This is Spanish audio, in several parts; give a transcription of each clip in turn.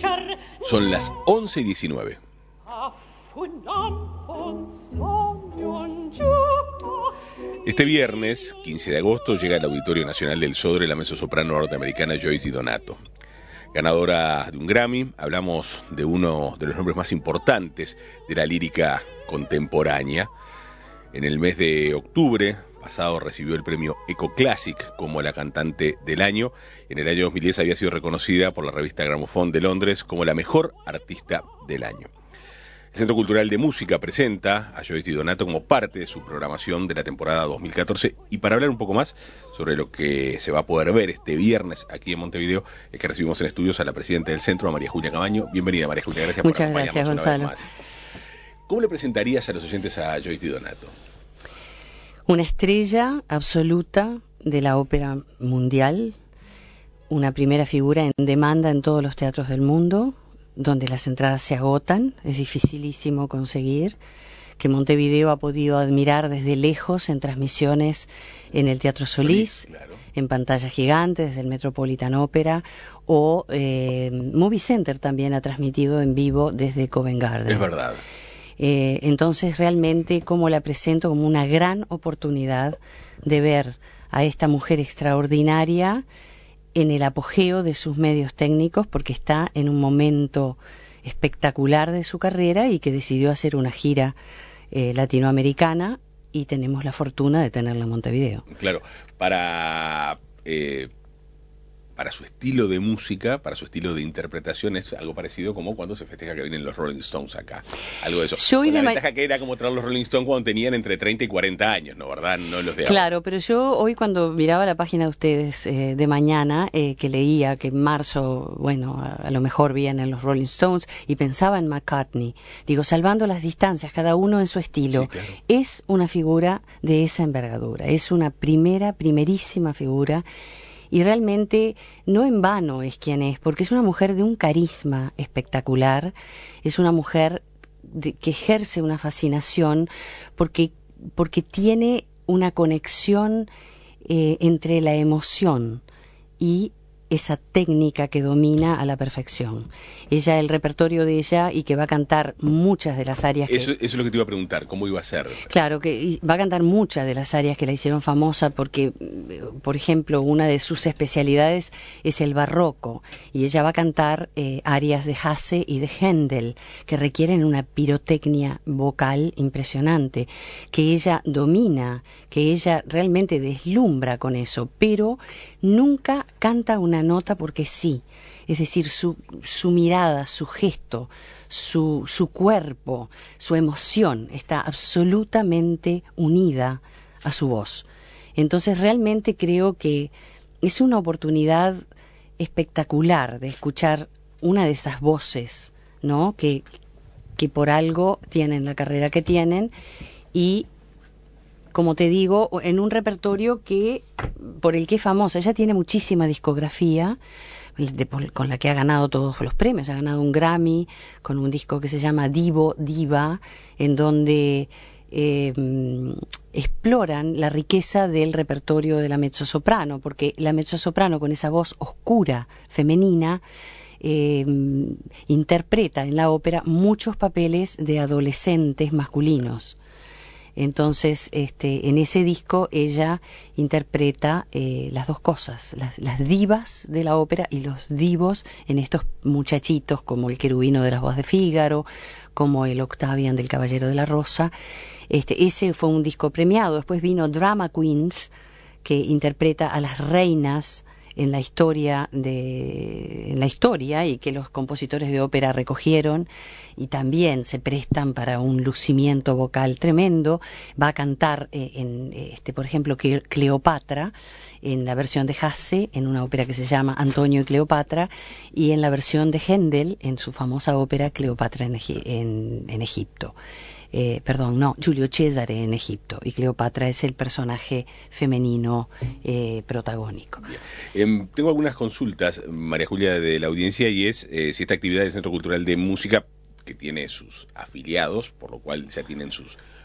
Son las 11:19. Este viernes, 15 de agosto, llega al Auditorio Nacional del Sodre la mezzosoprano norteamericana Joyce DiDonato. Ganadora de un Grammy, hablamos de uno de los nombres más importantes de la lírica contemporánea. En el mes de octubre pasado recibió el premio Echo Classic como la cantante del año. En el año 2010 había sido reconocida por la revista Gramophone de Londres como la mejor artista del año. El Centro Cultural de Música presenta a Joyce DiDonato como parte de su programación de la temporada 2014. Y para hablar un poco más sobre lo que se va a poder ver este viernes aquí en Montevideo, es que recibimos en estudios a la presidenta del centro, a María Julia Camaño. Bienvenida, María Julia, gracias por acompañarnos. Muchas gracias, Gonzalo. Una vez más. ¿Cómo le presentarías a los oyentes a Joyce DiDonato? Una estrella absoluta de la ópera mundial, una primera figura en demanda en todos los teatros del mundo, donde las entradas se agotan, es dificilísimo conseguir, que Montevideo ha podido admirar desde lejos en transmisiones en el Teatro Solís, claro, en pantalla gigante desde el Metropolitan Opera, o Movie Center también ha transmitido en vivo desde Covent Garden. Es verdad. Entonces realmente como la presento como una gran oportunidad de ver a esta mujer extraordinaria en el apogeo de sus medios técnicos, porque está en un momento espectacular de su carrera y que decidió hacer una gira latinoamericana, y tenemos la fortuna de tenerla en Montevideo. Claro, para su estilo de música, para su estilo de interpretación, es algo parecido como cuando se festeja que vienen los Rolling Stones acá. Algo de eso. La ventaja que era como traer los Rolling Stones cuando tenían entre 30 y 40 años, ¿no? ¿Verdad? No los de ahora. Claro, pero yo hoy cuando miraba la página de ustedes de mañana, que leía que en marzo, bueno, a lo mejor vienen los Rolling Stones, y pensaba en McCartney. Digo, salvando las distancias, cada uno en su estilo. Sí, claro. Es una figura de esa envergadura, es una primerísima figura. Y realmente no en vano es quien es, porque es una mujer de un carisma espectacular, es una mujer que ejerce una fascinación, porque tiene una conexión entre la emoción y esa técnica que domina a la perfección. Ella, el repertorio de ella, y que va a cantar muchas de las arias Eso es lo que te iba a preguntar, ¿cómo iba a ser? Claro, que va a cantar muchas de las arias que la hicieron famosa, porque, por ejemplo, una de sus especialidades es el barroco, y ella va a cantar arias de Hasse y de Händel, que requieren una pirotecnia vocal impresionante, que ella domina, que ella realmente deslumbra con eso, pero nunca canta una nota porque sí. Es decir, su mirada, su gesto, su cuerpo, su emoción está absolutamente unida a su voz. Entonces realmente creo que es una oportunidad espectacular de escuchar una de esas voces, ¿no? que por algo tienen la carrera que tienen, y como te digo, en un repertorio por el que es famosa. Ella tiene muchísima discografía, con la que ha ganado todos los premios. Ha ganado un Grammy con un disco que se llama Divo Diva, en donde exploran la riqueza del repertorio de la mezzosoprano, porque la mezzosoprano, con esa voz oscura femenina, interpreta en la ópera muchos papeles de adolescentes masculinos. Entonces, en ese disco ella interpreta las dos cosas, las divas de la ópera y los divos en estos muchachitos, como el querubino de las bodas de Fígaro, como el Octavian del Caballero de la Rosa. Ese fue un disco premiado. Después vino Drama Queens, que interpreta a las reinas en la historia y que los compositores de ópera recogieron, y también se prestan para un lucimiento vocal tremendo. Va a cantar por ejemplo, Cleopatra en la versión de Hasse, en una ópera que se llama Antonio y Cleopatra, y en la versión de Händel en su famosa ópera Cleopatra en Egipto. Giulio Cesare en Egipto, y Cleopatra es el personaje femenino protagónico. Tengo algunas consultas, María Julia, de la audiencia, y es si esta actividad del Centro Cultural de Música, que tiene sus afiliados, por lo cual ya tienen sus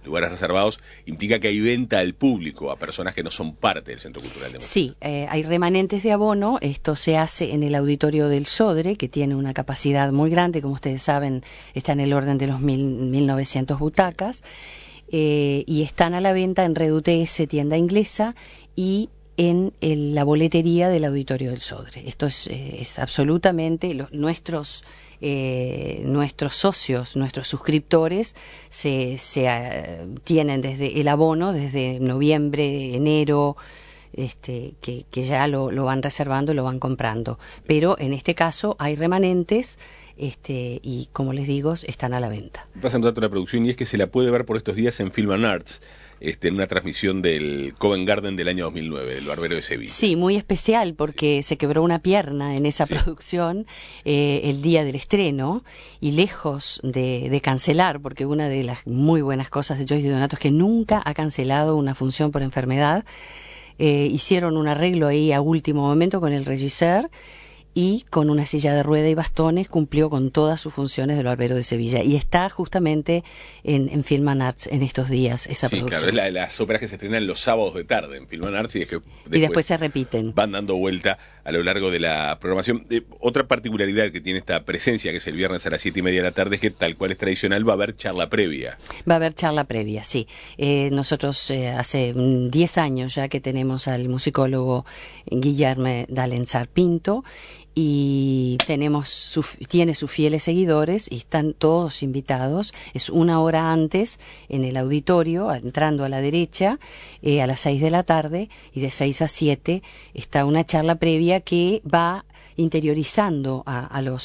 lugares reservados, implica que hay venta al público, a personas que no son parte del Centro Cultural de Música. Sí, hay remanentes de abono. Esto se hace en el auditorio del Sodre, que tiene una capacidad muy grande, como ustedes saben, está en el orden de los 1.900 butacas, y están a la venta en Red UTS, tienda inglesa, y en la boletería del auditorio del Sodre. Esto es absolutamente nuestros socios, nuestros suscriptores tienen desde el abono desde noviembre, enero, que ya lo van reservando, lo van comprando. Pero en este caso hay remanentes, y como les digo, están a la venta. Pasa un dato de la producción, y es que se la puede ver por estos días en Film and Arts, en una transmisión del Covent Garden del año 2009, del Barbero de Sevilla. Sí, muy especial porque se quebró una pierna en esa producción el día del estreno, y lejos de cancelar, porque una de las muy buenas cosas de Joyce Di Donato es que nunca ha cancelado una función por enfermedad. Hicieron un arreglo ahí a último momento con el regisseur, y con una silla de rueda y bastones cumplió con todas sus funciones del Barbero de Sevilla, y está justamente en Film and Arts en estos días esa producción. Claro, es las óperas que se estrenan los sábados de tarde en Film and Arts, y después se repiten. Van dando vuelta a lo largo de la programación. Otra particularidad que tiene esta presencia, que es el viernes a las 7:30 de la tarde, es que, tal cual es tradicional, va a haber charla previa. Va a haber charla previa, sí. Nosotros hace 10 años ya que tenemos al musicólogo Guillermo D'Alenzar Pinto, y tiene sus fieles seguidores, y están todos invitados. Es una hora antes en el auditorio, entrando a la derecha, a las 6 de la tarde, y de 6 a 7 está una charla previa que va interiorizando al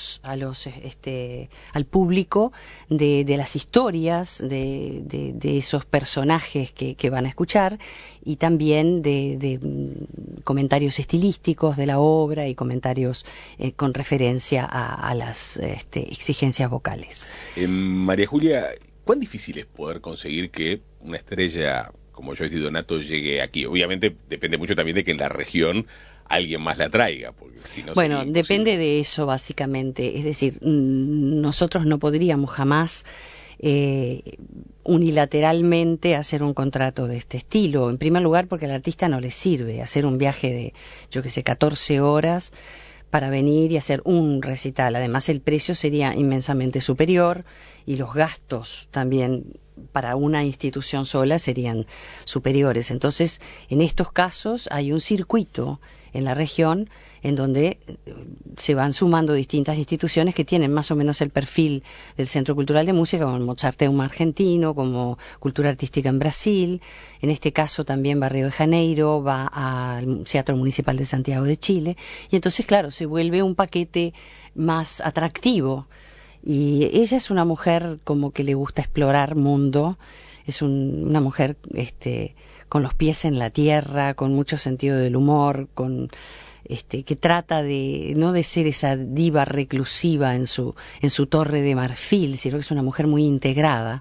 público de las historias de esos personajes que van a escuchar, y también de comentarios estilísticos de la obra, y comentarios con referencia a las exigencias vocales. María Julia, ¿cuán difícil es poder conseguir que una estrella como Joyce Di Donato llegue aquí? Obviamente depende mucho también de que en la región alguien más la traiga, porque si no, bueno, depende de eso básicamente. Es decir, nosotros no podríamos jamás unilateralmente hacer un contrato de este estilo. En primer lugar, porque al artista no le sirve hacer un viaje de, 14 horas para venir y hacer un recital. Además, el precio sería inmensamente superior, y los gastos también para una institución sola serían superiores. Entonces, en estos casos hay un circuito en la región en donde se van sumando distintas instituciones que tienen más o menos el perfil del Centro Cultural de Música, como el Mozarteum argentino, como Cultura Artística en Brasil. En este caso también va a Río de Janeiro, va al Teatro Municipal de Santiago de Chile, y entonces, claro, se vuelve un paquete más atractivo. Y ella es una mujer como que le gusta explorar mundo, es una mujer con los pies en la tierra, con mucho sentido del humor, que trata no de ser esa diva reclusiva en su torre de marfil, sino que es una mujer muy integrada.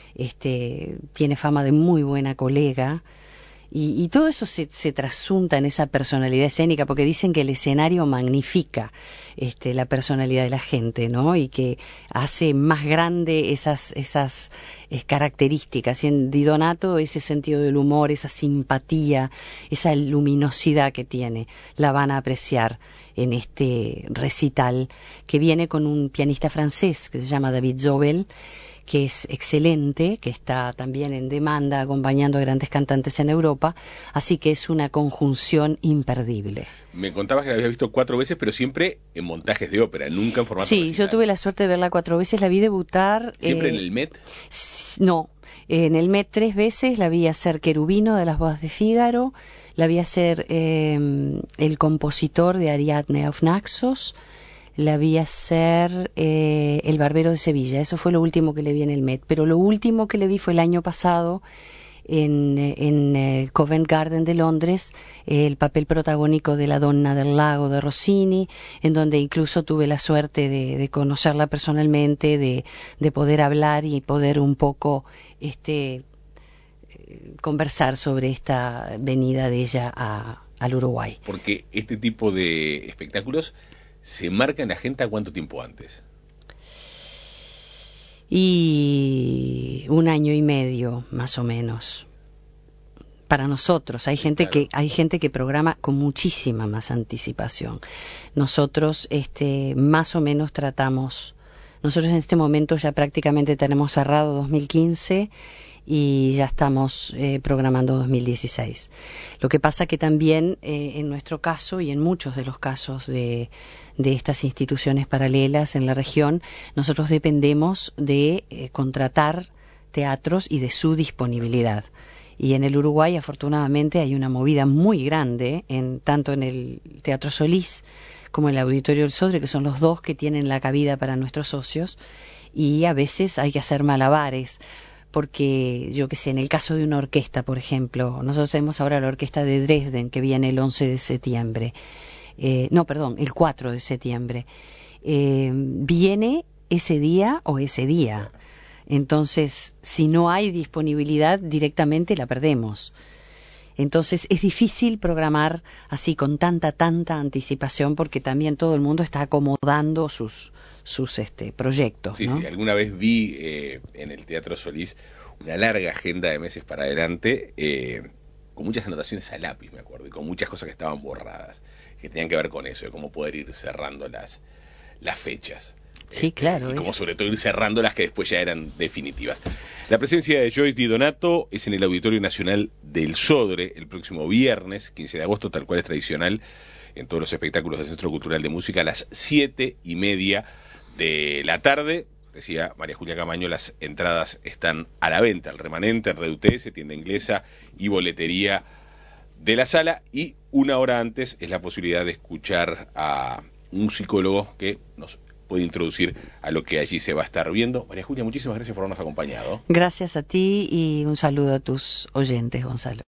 Tiene fama de muy buena colega, y todo eso se trasunta en esa personalidad escénica, porque dicen que el escenario magnifica la personalidad de la gente, ¿no? Y que hace más grande esas características. Y en Di Donato, ese sentido del humor, esa simpatía, esa luminosidad que tiene, la van a apreciar en este recital, que viene con un pianista francés que se llama David Zobel, que es excelente, que está también en demanda acompañando a grandes cantantes en Europa, así que es una conjunción imperdible. Me contabas que la habías visto 4 veces, pero siempre en montajes de ópera, nunca en formato recital. Yo tuve la suerte de verla 4 veces, la vi debutar... ¿Siempre en el Met? No, en el Met 3 veces, la vi hacer Querubino de las Bodas de Fígaro, la vi hacer el compositor de Ariadne auf Naxos, la vi hacer El Barbero de Sevilla. Eso fue lo último que le vi en el Met, pero lo último que le vi fue el año pasado en el Covent Garden de Londres, el papel protagónico de la Donna del Lago de Rossini, en donde incluso tuve la suerte de conocerla personalmente, de poder hablar y poder un poco conversar sobre esta venida de ella al Uruguay. Porque este tipo de espectáculos se marcan la agenda ¿cuánto tiempo antes? Y 1 año y medio, más o menos. Para nosotros, hay gente que programa con muchísima más anticipación. Nosotros, más o menos nosotros en este momento ya prácticamente tenemos cerrado 2015 y ya estamos programando 2016. Lo que pasa que también en nuestro caso y en muchos de los casos de estas instituciones paralelas en la región, nosotros dependemos de contratar teatros y de su disponibilidad. Y en el Uruguay, afortunadamente, hay una movida muy grande, tanto en el Teatro Solís como en el Auditorio del Sodre, que son los dos que tienen la cabida para nuestros socios, y a veces hay que hacer malabares, porque, yo qué sé, en el caso de una orquesta, por ejemplo, nosotros tenemos ahora la orquesta de Dresden, que viene el 11 de septiembre, el 4 de septiembre, viene ese día o ese día. Entonces, si no hay disponibilidad, directamente la perdemos. Entonces, es difícil programar así con tanta anticipación, porque también todo el mundo está acomodando sus proyectos. Sí, ¿no? sí, alguna vez vi en el Teatro Solís una larga agenda de meses para adelante, con muchas anotaciones a lápiz, me acuerdo, y con muchas cosas que estaban borradas, que tenían que ver con eso, de cómo poder ir cerrando las fechas. Sí, claro. Y como sobre todo ir cerrando las que después ya eran definitivas. La presencia de Joyce Di Donato es en el Auditorio Nacional del Sodre el próximo viernes, 15 de agosto, tal cual es tradicional en todos los espectáculos del Centro Cultural de Música, a las 7:30 de la tarde. Decía María Julia Camaño, las entradas están a la venta, el remanente, en Red UTS, tienda inglesa y boletería de la sala. Y 1 hora antes es la posibilidad de escuchar a un psicólogo que nos puede introducir a lo que allí se va a estar viendo. María Julia, muchísimas gracias por habernos acompañado. Gracias a ti y un saludo a tus oyentes, Gonzalo.